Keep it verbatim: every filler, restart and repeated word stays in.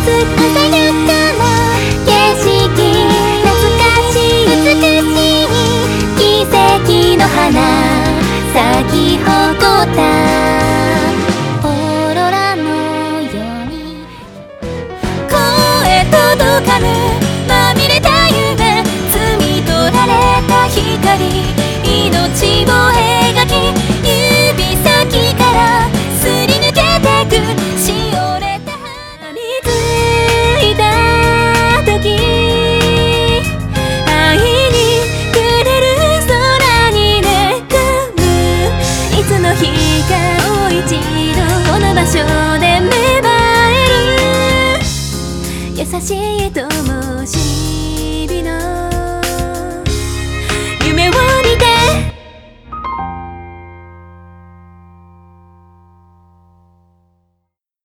咲き誇ったオーロラのように声届かぬまみれた夢摘み取られた光命を描き指先からすり抜けてくしおれた花見ついた時愛にくれる空に願ういつの日かもう一度この場所で芽生える優しい友